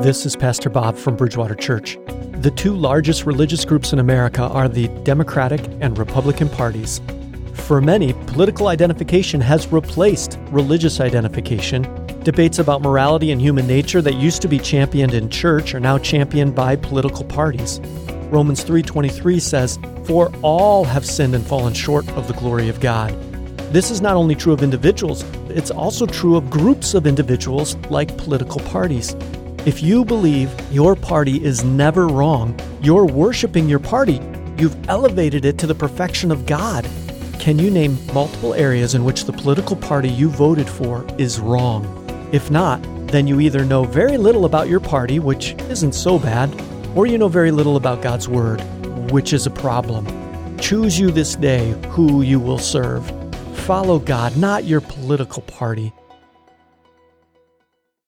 This is Pastor Bob from Bridgewater Church. The two largest religious groups in America are the Democratic and Republican parties. For many, political identification has replaced religious identification. Debates about morality and human nature that used to be championed in church are now championed by political parties. Romans 3:23 says, "For all have sinned and fallen short of the glory of God." This is not only true of individuals, it's also true of groups of individuals like political parties. If you believe your party is never wrong, you're worshiping your party. You've elevated it to the perfection of God. Can you name multiple areas in which the political party you voted for is wrong? If not, then you either know very little about your party, which isn't so bad, or you know very little about God's Word, which is a problem. Choose you this day who you will serve. Follow God, not your political party.